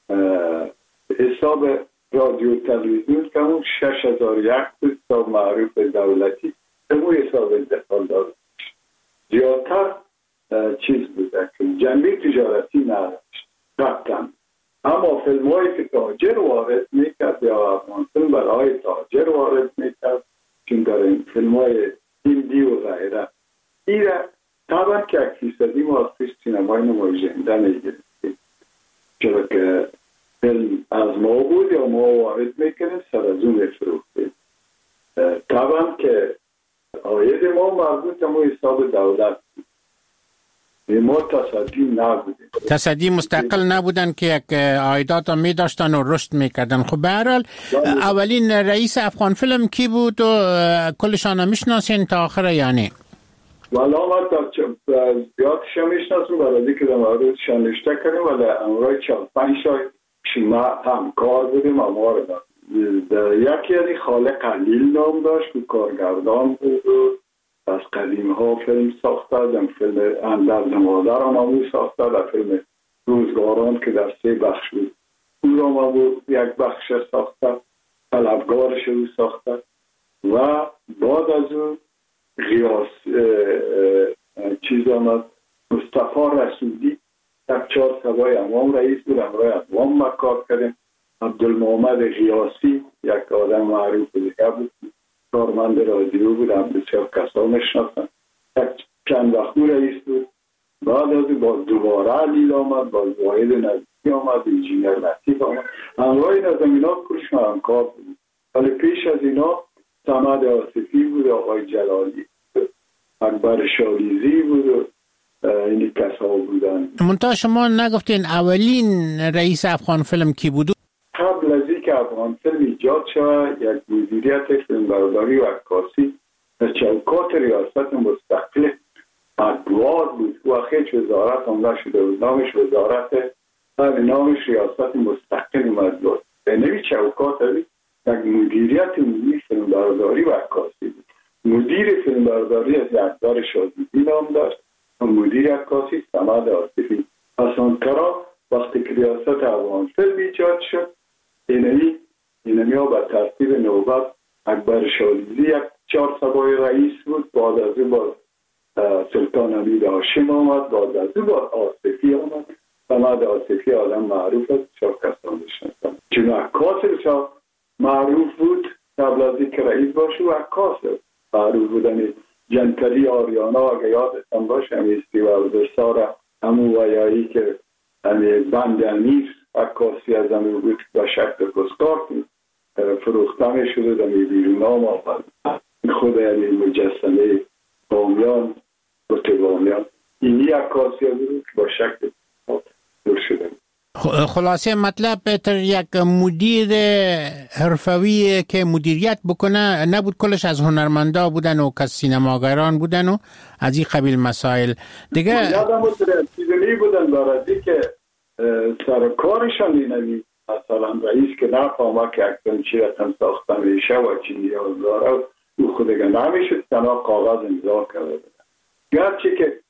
حساب رادیو تلویزیون که اون 6001 بود حساب معروف دولتی اون حساب انتقال داشت زیادتر چیز بود که جنبه تجارتی نداشت قطعا. اما فیلم هایی که تاجر وارد میکرد یا افغان فیلم برای تاجر وارد میکرد چون در این فیلم های هندی و غیره این طبعا که 1% ما از پیش سینمای نمایشنده میگرفتیم چرا که فیلم از ما بود یا ما وارد میکنیم سر از اون میفروختیم. طبعا که عاید ما مربوط ما حساب دولت بود ما تصدی نبودیم تصدی مستقل نبودن که یک عایدات می داشتن و رشد میکردن. خب به هر حال اولین رئیس افغان فیلم کی بود و کلشان میشناسین تا آخر یعنی ولی ما زیادش هم میشناسم برای که در موردش نوشته کردیم ولی امروی 4-5 تا شما همکار بودیم اما یکی از خالق قلیل نام داشت که کارگردان بود و از قدیم ها فیلم ساخته، در فیلم اندرز مادر هم همون ساخته، در فیلم روزگاران که در 3 بخش بود اون را همون 1 بخش ساخته، طلبگارش رو ساخته و بعد از اون غیاس چیز آمد مصطفی رسولی 4 سوای امام رئیس بود، امرای امام ما کار کردیم. عبدالمحمد غیاسی یک آدم معروف دیگه بود، کارمند رادیو بود، هم بسیار کسا میشناسن، چند وقت رئیس بود. بعد از با دوباره علیل آمد، با واحد نزدیکی آمد، انجینیر لطیف آمد، همراهی از اینا کلش همکار بود. ولی پیش از اینا صمد آصفی بود، آقای جلالی بود، اکبر شالیزی بود و اینی کسا بودن. منتها شما نگفتین اولین رئیس افغان فیلم کی بود؟ قبل از اینکه افغان فیلم ایجاد شود یک مدیریت فیلمبرداری و عکاسی در چوکات ریاست مستقل مطبوعات بود و هیچ وزارت هم نشده بود، نامش وزارت نامش ریاست مستقل مطبوعات. به نوی چوکات یک مدیریت عمومی فیلمبرداری و عکاسی بود. مدیر فیلمبرداری از اکبر شالیزی نام داشت و مدیر عکاسی صمد آصفی. اصلا کرا وقتی که ریاست افغان فیلم ایجاد شد اینمی ها به ترتیب نوبت اکبر شالیزی 4 سوای رئیس بود، بعد از او با سلطان حمید هاشم آمد، بعد از او با آصفی آمد. صمد آصفی آدم معروف است، 4 کسان بشنستم چون عکاس بسیار معروف بود قبل از اینکه رئیس باشه و عکاس معروف بودن. جنتلی آریانا اگه یادتان باشه همیستی و دستار همون ویایی که بند امیر عکاسی از همون بود با شکل کسکار فروختن شده در بیرون آمد خود مجسمه بامیان و تبامیان اینی عکاسی از بود با شکل دور شده. خلاصه مطلب بهتر یک مدیر حرفوی که مدیریت بکنه نبود، کلش از هنرمندا بودن و کس سینماگران بودن و از این قبیل مسائل دیگه. یادم بود چیزی بودن برای که سرکارشان اینمی مثلا رئیس که نفهمه که اکتن چی رقم ساختن میشه و چی نیاز داره او خودگه نمیشد تنها کاغذ امضا کرده بودن. گرچه که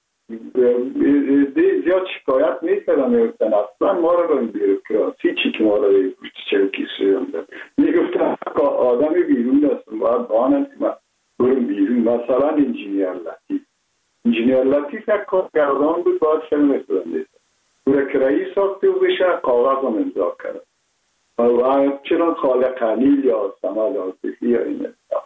زیاد شکایت میکردن میگفتن اصلا ما رو به بیروکراسی چی که ما رو به چوکی سویندن میگفتن آدم بیرون هستم باید بانم که من برم بیرون. مثلا انجینیر لطیف یک کارگردان بود باید فیلم میسودن برای که رئیس ساخته و بشه کاغذ هم امضا کرد و چنان خالق قلیل یا صمد آصفی یا این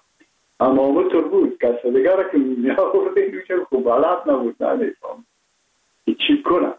اما همونطور بود کسی دیگر که میآورده این روچه خوب بلد نبود نمیفهم چی کنه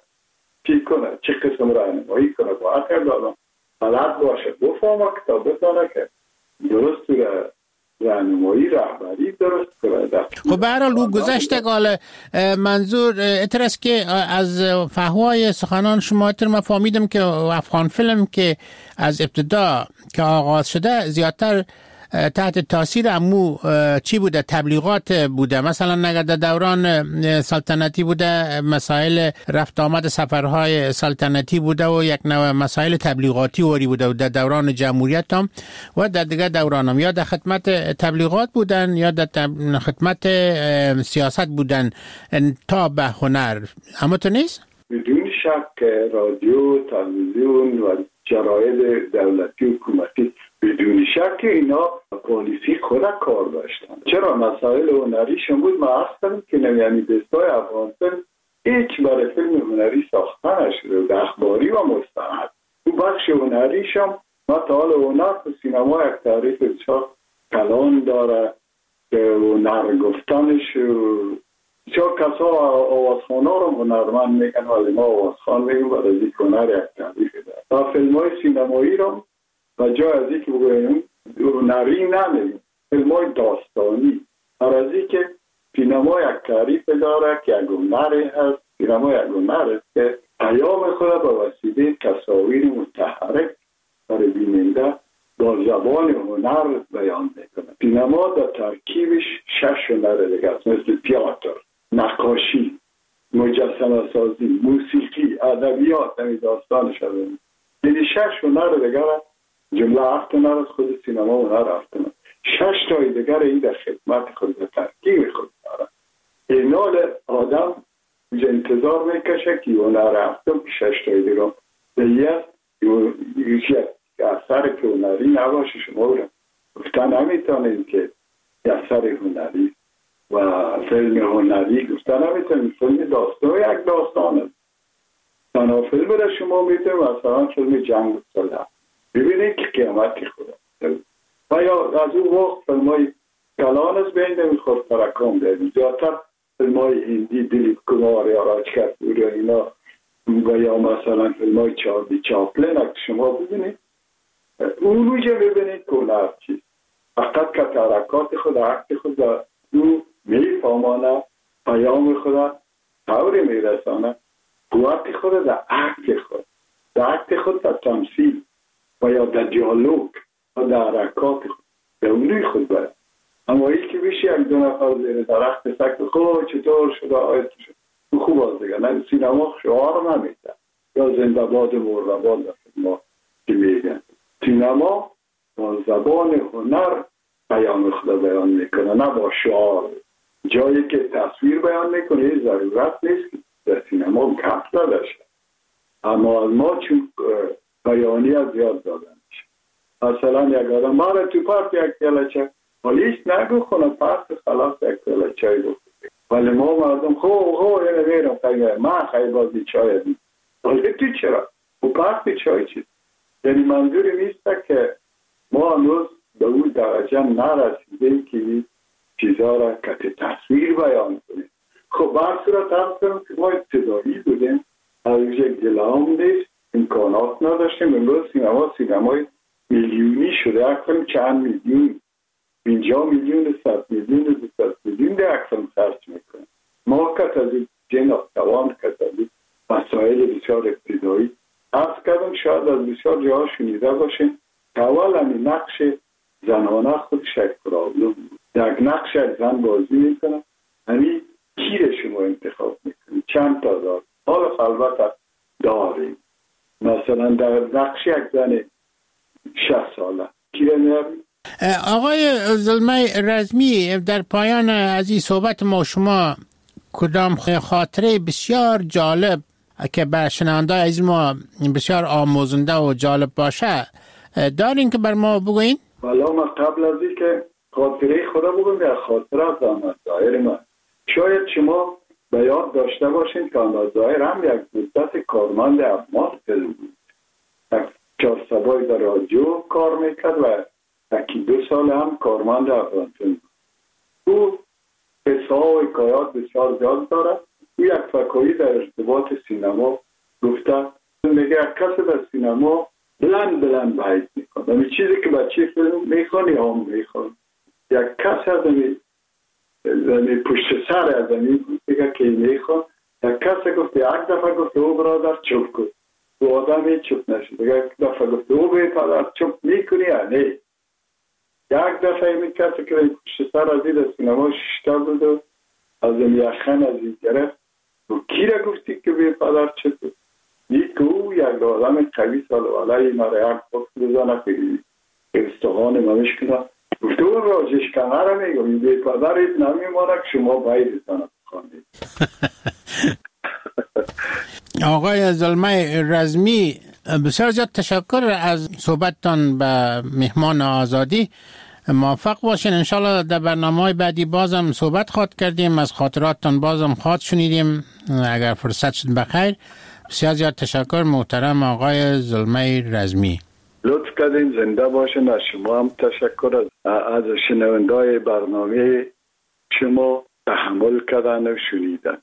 چه قسم راهنمایی کنه باید کردم بلد باشه بفهمه کتاب بتانه که درست راهنمایی رهبری درست کنه. خب به هر حال او گذشته قال منظور اتر است که از فهوای سخنان شما اتر ما فهمیدم که افغان فیلم که از ابتدا که آغاز شده زیادتر تحت تاثیر امو چی بوده؟ تبلیغات بوده. مثلا نگر در دوران سلطنتی بوده مسائل رفت آمد سفرهای سلطنتی بوده و یک نوع مسائل تبلیغاتی وری بوده و در دوران جمهوریت هم و در دیگه دوران هم یا در خدمت تبلیغات بودن یا در خدمت سیاست بودن تا به هنر. اما تو نیست؟ بدون شک رادیو، تلویزیون و جراید دولتی حکومتی بدون شک اینا پالیسی خود کار داشتن. چرا مسائل هنریشون بود ما اصلا که نمیانی دستای افغان فیلم هیچ برای فیلم هنری ساخته نشده اخباری و مستند. اون بخش هنریشم ما تا حال هنر و سینما یک تعریف بسیار کلان داره که هنر گفتنش بسیار کسا آوازخانه رو هنرمند میگن ولی ما آوازخان میگیم و از یک هنر یک تعریف داره و فیلم های سینمایی رو و جای از این که بگویم هنری نمیگیم فیلم های داستانی هر از این که سینما یک تعریف داره که یک هنری هست. سینما یک هنر است که پیام خود به وسیله تصاویر متحرک برای بیننده با زبان هنر بیان میکنه. سینما در ترکیبش 6 هنر دیگه است مثل تئاتر نقاشی، مجسمه سازی، موسیقی، ادبیات، همین داستانش هست. یعنی 6 هنر دیگر جمله 7 هنر از خود سینما هنر 7 هنر 6 تای دیگر این در خدمت خود به ترکیب خود داره. اینال آدم انتظار میکشه که هنر 7 که 6 تای دیگر دیگه یکی اثر که هنری نباشه. شما رو گفتن نمیتونید که اثر هنری و فیلم هنری گفتن نمیتونید فیلم داستان یک داستان است. تنها فیلم را شما میتونید مثلا فیلم جنگ صلح ببینید که قیامت خدا و یا از اون وقت فیلم های کلان است بینده میخورد ترکام داریم. زیادتر فیلم های هندی دلیپ کمار یا راجکر پور یا اینا و یا مثلا فیلم های چارلی چاپلین اگه شما ببینید اون روی ببینید که هنر چیست. فقط که ترکات خود عکس خود او میفهمانه پیام خود طوری میرسانه قوت خود در عکس خود در تمثیل و یا در دیالوگ و در حرکات خود به اونوی خود باید. اما ای که بیشی یک دو نفر زیر درخت سکت خواه چطور شده آیت شد او خوب از دیگه نه سینما شعار نمیده یا زنده باد مردباد در ما که میگن سینما با زبان هنر پیام خود بیان میکنه نه با شعار. جایی که تصویر بیان میکنه یه ضرورت نیست که در سینما کف داشته. اما از ما چون بیانی از زیاد دادن میشه. مثلا یک آدم ماره تو پارت یک کلچه ولیش نگو خونه پارت خلاص یک کلچه گفت ولی ما مردم خو اینه میرم خیلی من خیلی بازی چای دید ولی تو چرا؟ و پارت چای چید؟ یعنی منظوری نیسته که ما هنوز به اون درجه نرسیدیم که این چیزها را که تصویر بیان کنیم. خب بر صورت هم کنم که ما ابتدایی بودیم از یک گلام نیست امکانات نداشتیم. امروز سینمای میلیونی شده اکثر چند میلیون 50 میلیون 100 میلیون 200 میلیون در اکثر خرچ میکنیم. ما که از این جناب توان که از این مسائل بسیار ابتدایی از کردم شاید از بسیار جاها شنیده باشیم که اول همین نقش زنانه خودش یک پرابلم بود. یک نقش یک زن بازی میکنه همین کی را شما انتخاب میکنید چند تا دار حالا البته داریم مثلا در نقش یک زن 60 ساله کی را میاریم. آقای زلمه رزمی در پایان از این صحبت ما شما کدام خاطره بسیار جالب که بر شنونده از ما بسیار آموزنده و جالب باشه دارین که بر ما بگوین؟ والا ما قبل از این که خاطره خدا بگویم در خاطره از احمد ظاهر من شاید شما به یاد داشته باشین که احمد ظاهر هم یک مدت کارمند افمان فیلم بود. 4 سالایی در رادیو کار میکرد و 1-2 سال هم کارمند افمان فیلم بود. او قصه و حکایات بسیار زیاد دارد. او یک فکایی در ارتباط سینما گفته میگه کسی در سینما بلند باید میکنه همین چیزی که بچه فیلم میخوانی هم میخوان یک کس از همین پشت سر از همین دیگه که میخوان یک کس گفت یک دفعه گفت او برادر چوب کن و آدمی چوب نشد یک دفعه گفت او برادر چوب میکنی یا نه یک دفعه این کسی که پشت سر از این سینما ششته بود و از این یخن از این گرفت و کی را گفتی که برادر چوب دید که او یک آدم قوی سالواله مرا یک پاک بزنه که استخوان ممش کنه گفته اون راجش کنه را میگم این به پدرت نمیمانه که شما باید بزنه بخواندید. آقای زلمه رزمی بسیار زیاد تشکر از صحبتتان به مهمان آزادی. موفق باشین انشالله در برنامه بعدی بازم صحبت خواهد کردیم از خاطراتتان بازم خواهد شنیدیم اگر فرصت شد بخیر. بسیار زیاد تشکر محترم آقای زلمه رزمی. لطف کردین زنده باشین. از شما هم تشکر از شنوندای برنامه شما تحمل کردن و شنیدن.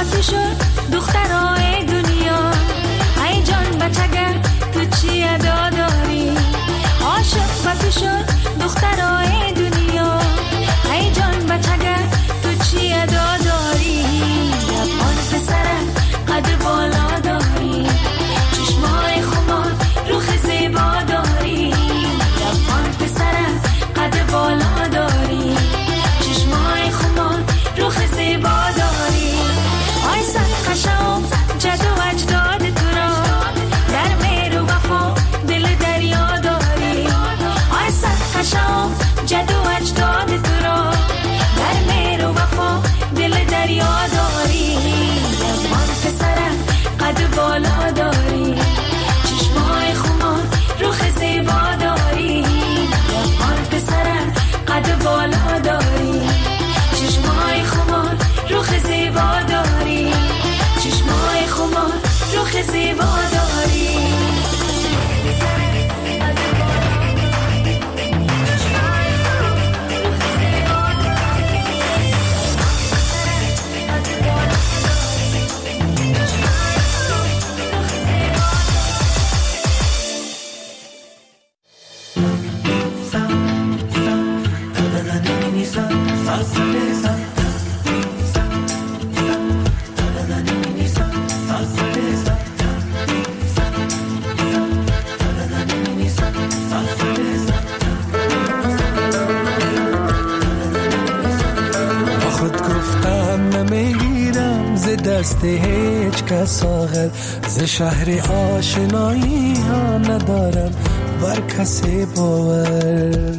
و تو شد دخترای دنیا. ای جان بچگر تو چی ادا داری؟ عاشق و تو شد دخترای دنیا. ای جان بچگر تو چی ادا داری؟ لبان پسرم قد بالا داری، چشمای خمار روخ زیبا داری. لبان پسرم قد بالا داری، چشمای خمار روخ زیبا داری. آی سرخشم جد و اجداد تو را، در مهر و وفا دل دریا داری. آی سرخشم جد و اجداد تو را، در مهر و وفا دل دریا داری. لبان پسرم قد بالا داری، چشمای خمار روخ زیبا داری. لبان پسرم قد بالا داری، چشمای خمار روخ زیبا داری. چشمای خمار روخ زیبا داری. دست هیچ کس آخر، ز شهر آشنایی ها ندارم بر کسی باور.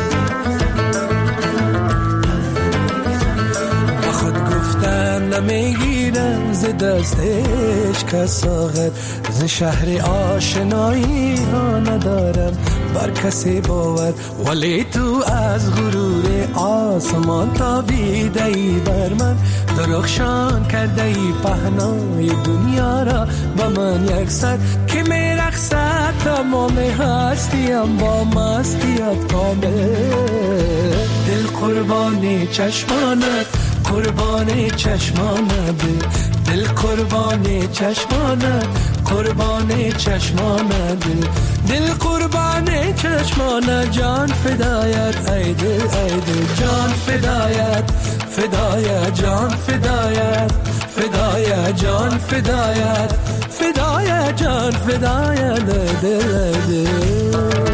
با خود گفتن نمیگیرم ز دست هیچ کس آخر، ز شهر آشنایی ها ندارم بر کسی باور. ولی تو از غرور آسمان تابیده ای بر من، درخشان کرده ای پهنای دنیا را با من یکسر. که میرقصد تمام هستیم با مستیت کامل. دل قربان چشمانت، قربان چشمانت، دل قربان چشمانت، قربان چشمانت، دل قربان چشمانت. جان فدایت ای دل ای دل، جان فدایت فدایت، جان فدایت فدایت، جان فدایت فدایت، جان فدایت دل دل.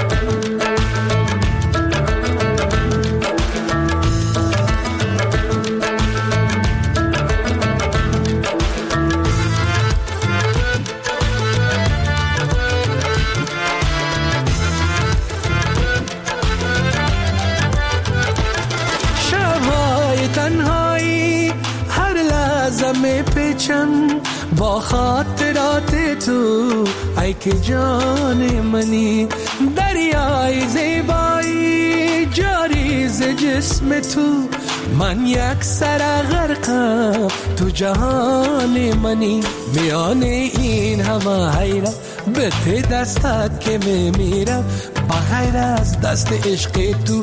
با خاطرات تو ای که جان منی، دریای زیبایی جاری ز جسم تو. من یک سر غرقم تو جهان منی، میان این همه حیرت به ته دستت که میمیرم. بغیر از دست عشق تو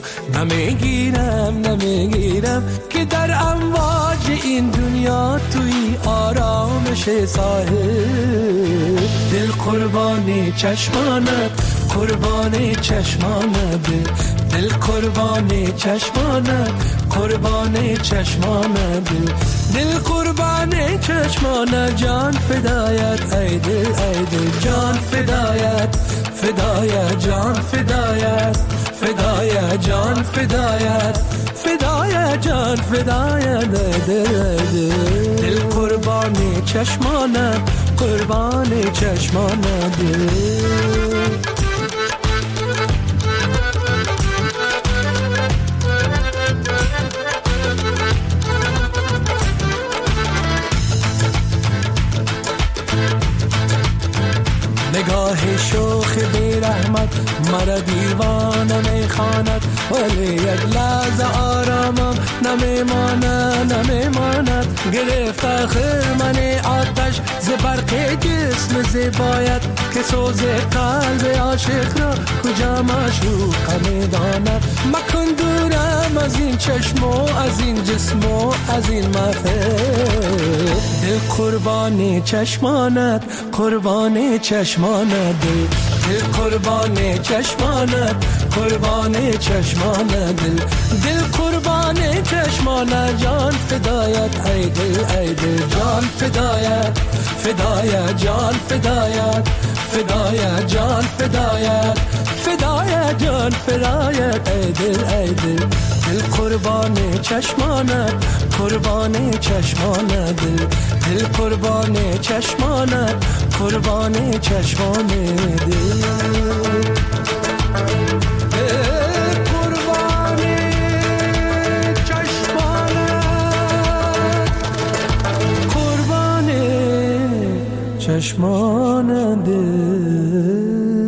نمیگیرم که در امواج این دنیا توی آرامش ساحل. دل قربان چشمانت، قربان چشمانت، دل قربان چشمانت، قربان چشمانت، دل قربان چشمانت. جان فدایت ای دل ای دل، جان فدایت فدایت، جان فدایت فدایت، جان فدایت فدایت، جان فدایت دل دل. دل قربان چشمانت، قربان چشمانت. نگاه شوخ بی رحمت مرا دیوانه میخواند، ولی یک لحظه آرامم نمیماند. گرفت آخر من آتش ز برق جسم زیبایت که سوز قلب عاشق را کجا معشوق میداند. مکن دورم از این چشم و از این جسم و از این محفل. دل قربان چشمانت، قربان چشمانت، دل قربان چشمانت، قربان چشمانت، دل قربان چشمانت. جان فدایت ای دل، ای دل جان فدایت، فدایت جان فدایت، فدایت جان فدایت، فدایت جان فدایت ای دل، ای دل. دل قربان چشمانت، قربان چشمانت، دل قربان چشمانت، قربان چشمان دل. چشمان دل.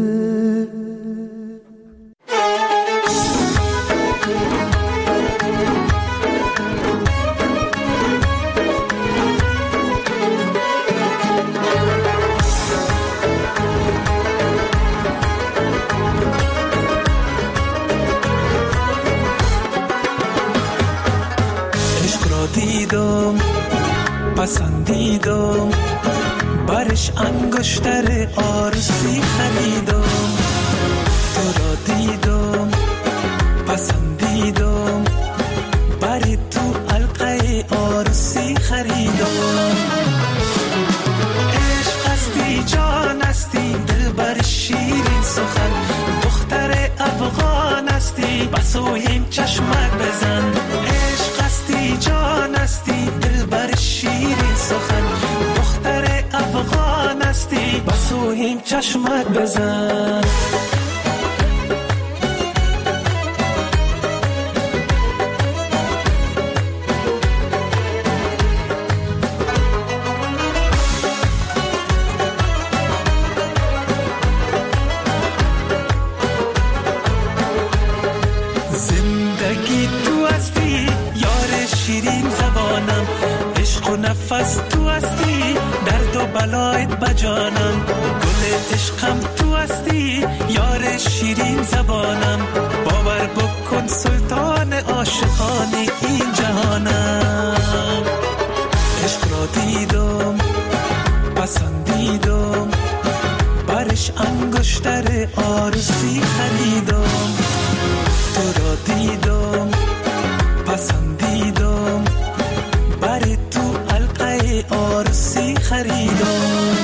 عشق را دیدم، پسندیدم، برش انگشتر آرسی خریدم. تو را دیدم، پسندیدم، بری تو حلقه آرسی خریدم. عشق هستی، جان هستی، دل بر شیرین سخن. دختر افغان هستی، بسویم چشمک بزن. عشق هستی، جان هستی، دل بر شیرین سخن. دختر افغان هستی، بسویم چشمک بزن. زندگی تو هستی، یار شیرین زبانم. عشق و نفس تو هستی، درد و بلایت بجانم. گل عشقم تو هستی، یار شیرین زبانم. باور بکن سلطان عاشقان این جهانم. عشق را دیدم، پسندیدم، برش انگشتر آرسی خریدم. تو را دیدم، پسندیدم، بری تو حلقه آرسی خریدم.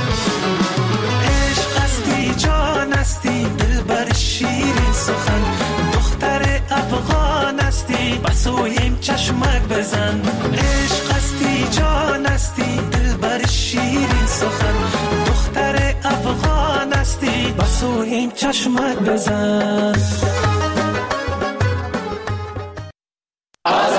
عشق هستی، جان هستی، دل بر شیرین سخن. دختر افغان هستی، بسویم چشمک بزن. عشق هستی، جان هستی، دل بر شیرین سخن. دختر افغان هستی، بسویم چشمک بزن.